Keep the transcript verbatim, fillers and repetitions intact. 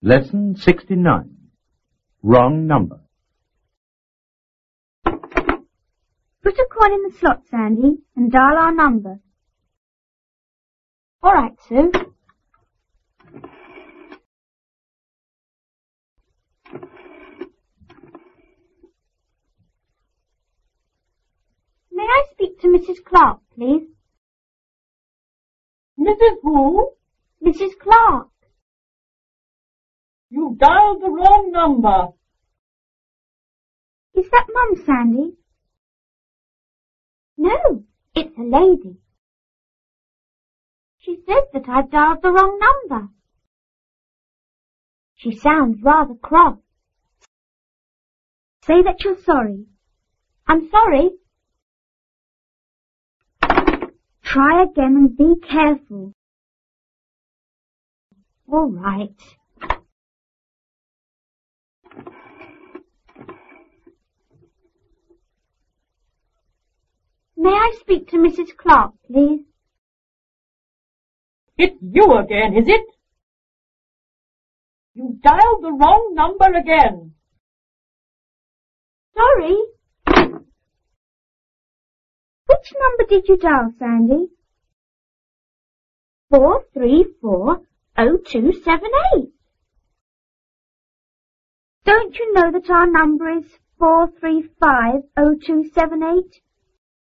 Lesson sixty-nine. Wrong number. Put a coin in the slot, Sandy, and dial our number. All right, Sue. May I speak to Missus Clark, please? Missus who? Missus Clark. You dialed the wrong number. Is that Mum, Sandy? No, it's a lady. She says that I've dialed the wrong number. She sounds rather cross. Say that you're sorry. I'm sorry. Try again and be careful. All right. May I speak to Missus Clark, please? It's you again, is it? You dialed the wrong number again. Sorry. Which number did you dial, Sandy? Four three four oh two seven eight. Don't you know that our number is four three five oh two seven eight?